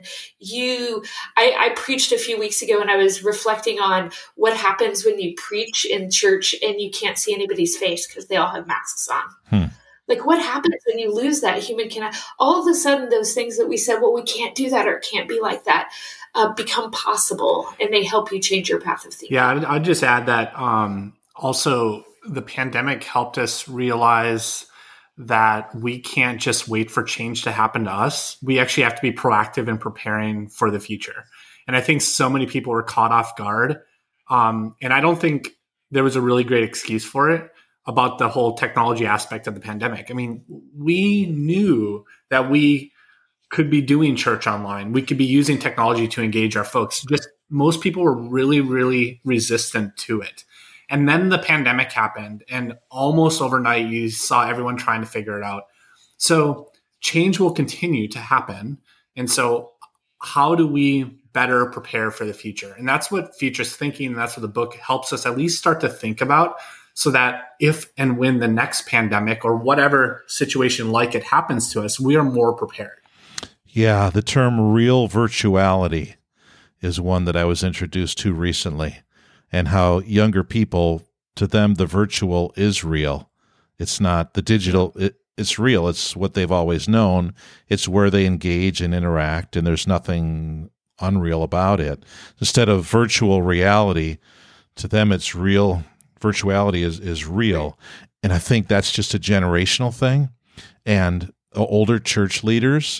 S3: I preached a few weeks ago and I was reflecting on what happens when you preach in church and you can't see anybody's face because they all have masks on. Like, what happens when you lose that human connection? All of a sudden, those things that we said, well, we can't do that or it can't be like that, become possible, and they help you change your path of thinking.
S2: Yeah, I'd just add that also the pandemic helped us realize that we can't just wait for change to happen to us. We actually have to be proactive in preparing for the future. And I think so many people were caught off guard. And I don't think there was a really great excuse for it about the whole technology aspect of the pandemic. I mean, we knew that we could be doing church online. We could be using technology to engage our folks. Just most people were really, really resistant to it. And then the pandemic happened, and almost overnight, you saw everyone trying to figure it out. So change will continue to happen. And so how do we better prepare for the future? And that's what Futures Thinking, and that's what the book helps us at least start to think about, so that if and when the next pandemic or whatever situation like it happens to us, we are more prepared.
S1: Yeah, the term real virtuality is one that I was introduced to recently, and how younger people to them, the virtual is real. It's not the digital. It's real. It's what they've always known. It's where they engage and interact, and there's nothing unreal about it. Instead of virtual reality, to them it's real. Virtuality is real. And I think that's just a generational thing. And older church leaders,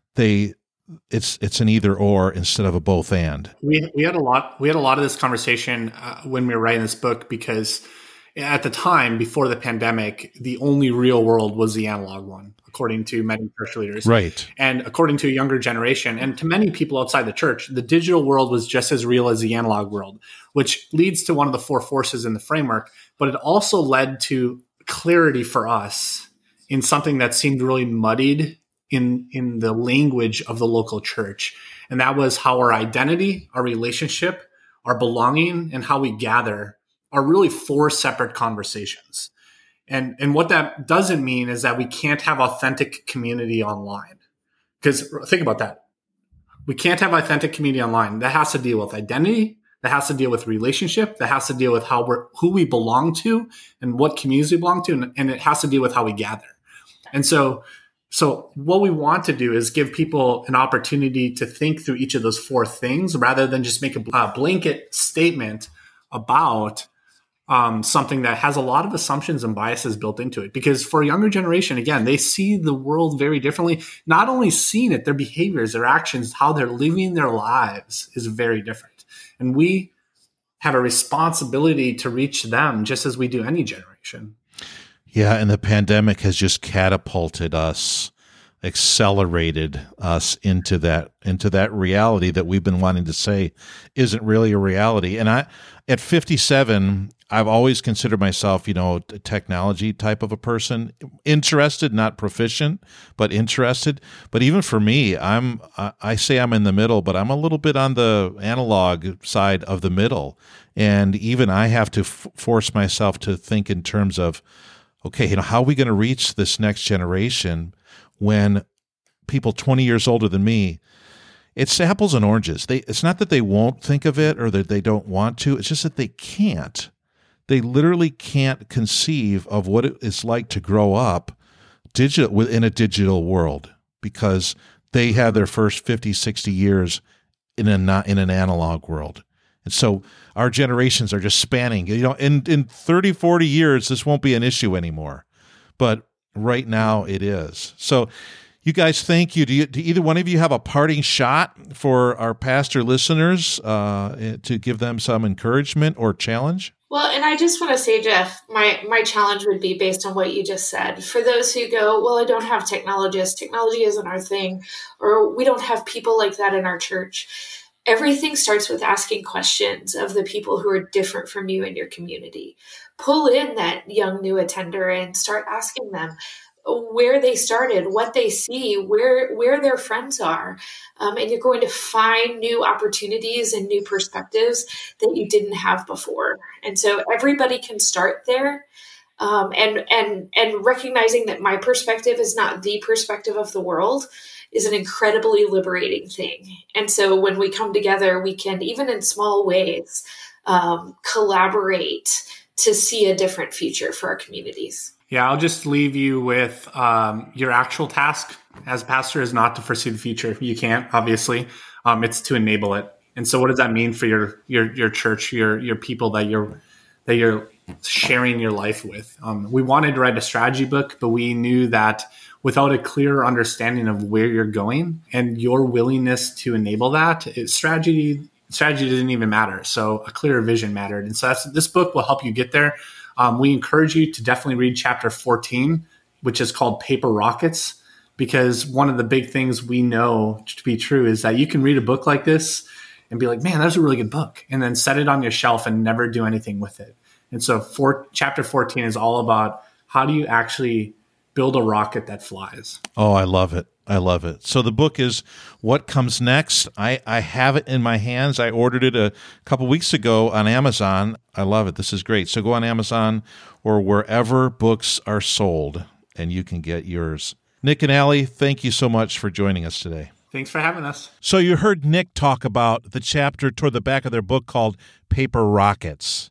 S1: it's an either or instead of a both and.
S2: We had a lot of this conversation when we were writing this book, because at the time before the pandemic, the only real world was the analog one, according to many church leaders.
S1: Right.
S2: And according to a younger generation, and to many people outside the church, the digital world was just as real as the analog world, which leads to one of the four forces in the framework. But it also led to clarity for us in something that seemed really muddied in the language of the local church. And that was how our identity, our relationship, our belonging, and how we gather are really four separate conversations. And what that doesn't mean is that we can't have authentic community online. Because think about that. We can't have authentic community online. That has to deal with identity. That has to deal with relationship. That has to deal with who we belong to and what communities we belong to. And it has to deal with how we gather. And so what we want to do is give people an opportunity to think through each of those four things rather than just make a blanket statement about something that has a lot of assumptions and biases built into it. Because for a younger generation, again, they see the world very differently. Not only seeing it, their behaviors, their actions, how they're living their lives is very different. And we have a responsibility to reach them just as we do any generation.
S1: Yeah, and the pandemic has just catapulted us, accelerated us into that reality that we've been wanting to say isn't really a reality. And at 57, I've always considered myself, a technology type of a person, interested, not proficient, but interested. But even for me, I say I'm in the middle, but I'm a little bit on the analog side of the middle. And even I have to force myself to think in terms of, okay, how are we going to reach this next generation when people 20 years older than me, it's apples and oranges. It's not that they won't think of it or that they don't want to. It's just that they can't. They literally can't conceive of what it is like to grow up within a digital world because they have their first 50, 60 years in an analog world. And so our generations are just spanning, in 30, 40 years, this won't be an issue anymore. But right now it is. So you guys, thank you. Do either one of you have a parting shot for our pastor listeners to give them some encouragement or challenge?
S3: Well, and I just want to say, Jeff, my challenge would be based on what you just said. For those who go, well, I don't have technologists, technology isn't our thing, or we don't have people like that in our church. Everything starts with asking questions of the people who are different from you in your community. Pull in that young new attender and start asking them where they started, what they see, where their friends are. And you're going to find new opportunities and new perspectives that you didn't have before. And so everybody can start there. And recognizing that my perspective is not the perspective of the world is an incredibly liberating thing. And so when we come together, we can, even in small ways, collaborate to see a different future for our communities.
S2: Yeah, I'll just leave you with your actual task as pastor is not to foresee the future. You can't, obviously. It's to enable it. And so what does that mean for your church, your people that you're sharing your life with? We wanted to write a strategy book, but we knew that without a clear understanding of where you're going and your willingness to enable that, strategy didn't even matter. So a clearer vision mattered. And so this book will help you get there. We encourage you to definitely read chapter 14, which is called Paper Rockets, because one of the big things we know to be true is that you can read a book like this and be like, man, that's a really good book, and then set it on your shelf and never do anything with it. And so chapter 14 is all about how do you actually build a rocket that flies.
S1: Oh, I love it. I love it. So the book is What Comes Next. I have it in my hands. I ordered it a couple weeks ago on Amazon. I love it. This is great. So go on Amazon or wherever books are sold, and you can get yours. Nick and Allie, thank you so much for joining us today.
S2: Thanks for having us.
S1: So you heard Nick talk about the chapter toward the back of their book called Paper Rockets.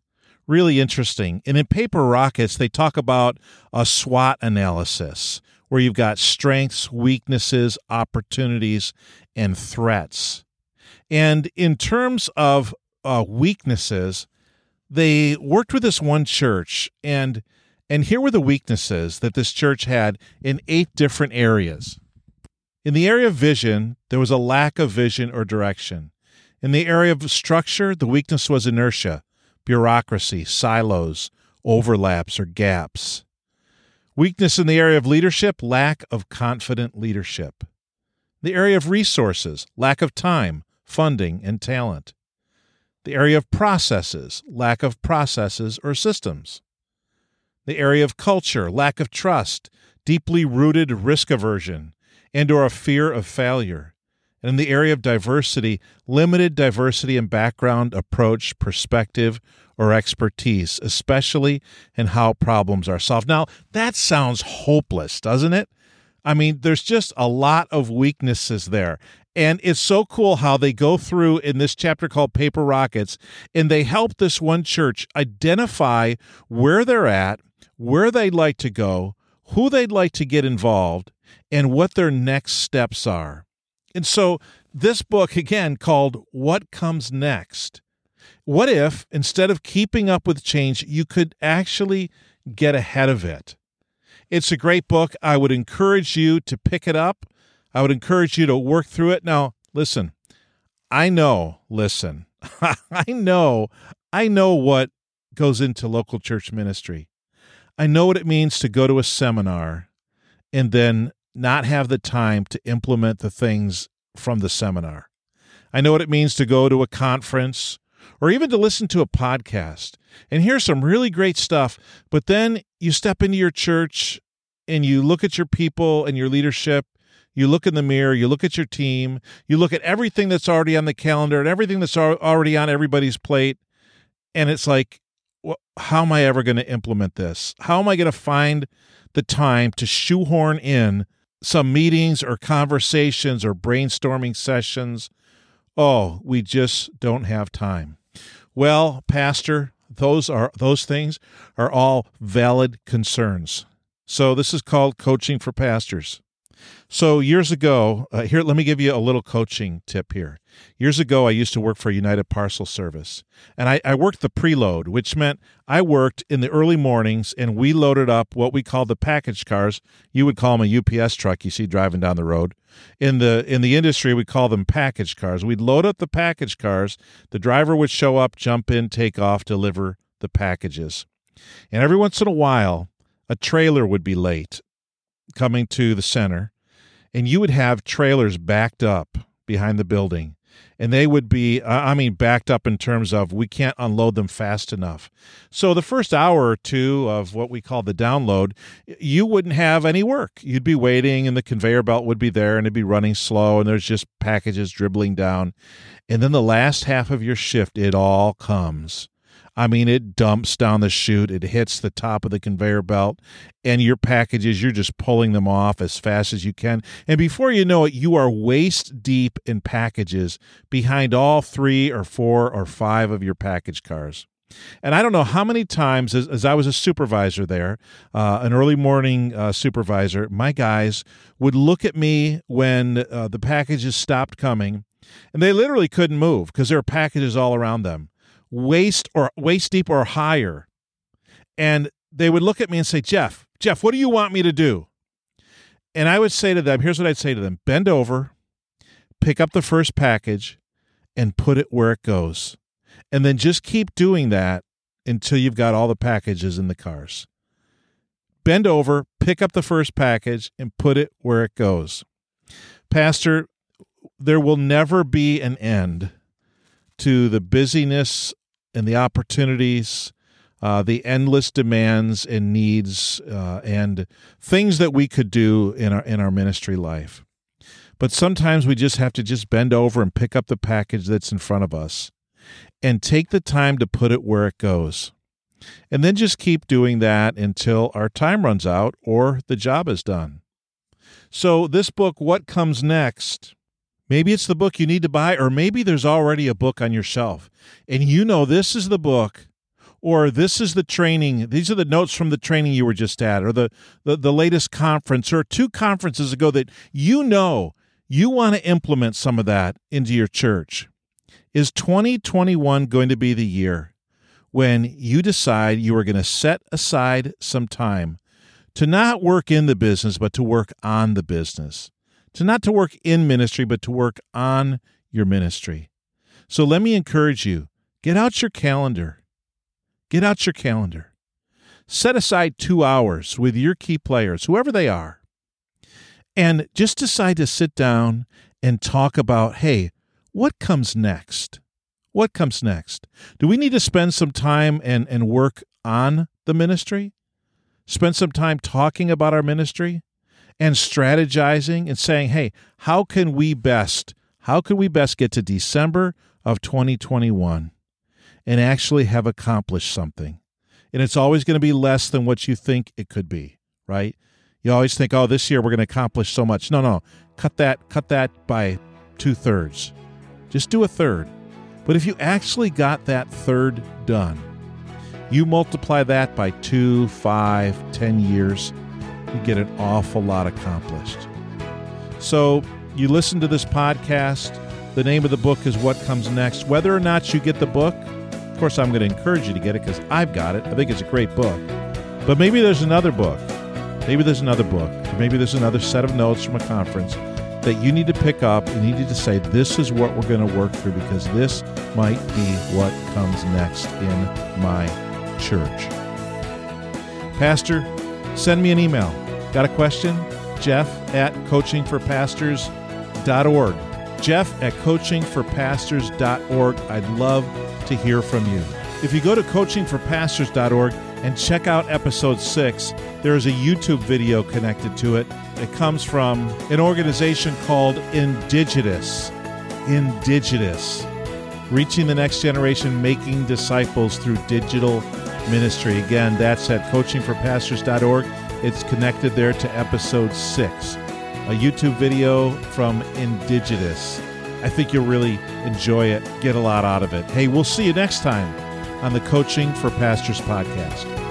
S1: really interesting. And in Paper Rockets, they talk about a SWOT analysis where you've got strengths, weaknesses, opportunities, and threats. And in terms of weaknesses, they worked with this one church, and here were the weaknesses that this church had in 8 different areas. In the area of vision, there was a lack of vision or direction. In the area of structure, the weakness was inertia, bureaucracy, silos, overlaps, or gaps. Weakness in the area of leadership, lack of confident leadership. The area of resources, lack of time, funding, and talent. The area of processes, lack of processes or systems. The area of culture, lack of trust, deeply rooted risk aversion, and or a fear of failure. And in the area of diversity, limited diversity in background, approach, perspective, or expertise, especially in how problems are solved. Now, that sounds hopeless, doesn't it? I mean, there's just a lot of weaknesses there. And it's so cool how they go through in this chapter called Paper Rockets, and they help this one church identify where they're at, where they'd like to go, who they'd like to get involved, and what their next steps are. And so this book, again, called What Comes Next? What if, instead of keeping up with change, you could actually get ahead of it? It's a great book. I would encourage you to pick it up. I would encourage you to work through it. Now, listen, I know what goes into local church ministry. I know what it means to go to a seminar and then not have the time to implement the things from the seminar. I know what it means to go to a conference or even to listen to a podcast and hear some really great stuff, but then you step into your church and you look at your people and your leadership, you look in the mirror, you look at your team, you look at everything that's already on the calendar and everything that's already on everybody's plate, and it's like, well, how am I ever going to implement this? How am I going to find the time to shoehorn in some meetings or conversations or brainstorming sessions? Oh, we just don't have time. Well, Pastor, those things are all valid concerns. So this is called Coaching for Pastors. So years ago, here, let me give you a little coaching tip here. Years ago, I used to work for United Parcel Service, and I worked the preload, which meant I worked in the early mornings, and we loaded up what we called the package cars. You would call them a UPS truck you see driving down the road. In the industry, we call them package cars. We'd load up the package cars. The driver would show up, jump in, take off, deliver the packages. And every once in a while, a trailer would be late coming to the center, and you would have trailers backed up behind the building, and they would be, backed up in terms of we can't unload them fast enough. So the first hour or two of what we call the download, you wouldn't have any work. You'd be waiting, and the conveyor belt would be there, and it'd be running slow, and there's just packages dribbling down. And then the last half of your shift, it all comes. It dumps down the chute, it hits the top of the conveyor belt, and your packages, you're just pulling them off as fast as you can. And before you know it, you are waist deep in packages behind all 3 or 4 or 5 of your package cars. And I don't know how many times, as I was a supervisor there, an early morning supervisor, my guys would look at me when the packages stopped coming, and they literally couldn't move because there were packages all around them. Waist deep or higher. And they would look at me and say, Jeff, what do you want me to do? And I would say to them, here's what I'd say to them: bend over, pick up the first package, and put it where it goes. And then just keep doing that until you've got all the packages in the cars. Bend over, pick up the first package, and put it where it goes. Pastor, there will never be an end to the busyness and the opportunities, the endless demands and needs, and things that we could do in our ministry life. But sometimes we just have to just bend over and pick up the package that's in front of us and take the time to put it where it goes. And then just keep doing that until our time runs out or the job is done. So this book, What Comes Next? Maybe it's the book you need to buy, or maybe there's already a book on your shelf, and you know this is the book or this is the training, these are the notes from the training you were just at, or the latest conference, or 2 conferences ago that you want to implement some of that into your church. Is 2021 going to be the year when you decide you are going to set aside some time to not work in the business, but to work on the business? Not to work in ministry, but to work on your ministry. So let me encourage you, get out your calendar. Get out your calendar. Set aside 2 hours with your key players, whoever they are, and just decide to sit down and talk about, hey, what comes next? What comes next? Do we need to spend some time and work on the ministry? Spend some time talking about our ministry and strategizing and saying, hey, how can we best get to December of 2021 and actually have accomplished something? And it's always going to be less than what you think it could be, right? You always think, oh, this year we're going to accomplish so much. No, cut that by 2/3. Just do 1/3. But if you actually got that 1/3 done, you multiply that by 2, 5, 10 years, you get an awful lot accomplished. So you listen to this podcast. The name of the book is What Comes Next. Whether or not you get the book, of course, I'm going to encourage you to get it because I've got it. I think it's a great book. But maybe there's another book. Maybe there's another book. Or maybe there's another set of notes from a conference that you need to pick up and you need to say, this is what we're going to work through because this might be what comes next in my church. Pastor, send me an email. Got a question? Jeff@coachingforpastors.org. Jeff@coachingforpastors.org. I'd love to hear from you. If you go to coachingforpastors.org and check out episode 6, there is a YouTube video connected to it. It comes from an organization called Indigenous. Reaching the next generation, making disciples through digital ministry. Again, that's at coachingforpastors.org. It's connected there to episode 6, a YouTube video from Indigenous. I think you'll really enjoy it, get a lot out of it. Hey, we'll see you next time on the Coaching for Pastors podcast.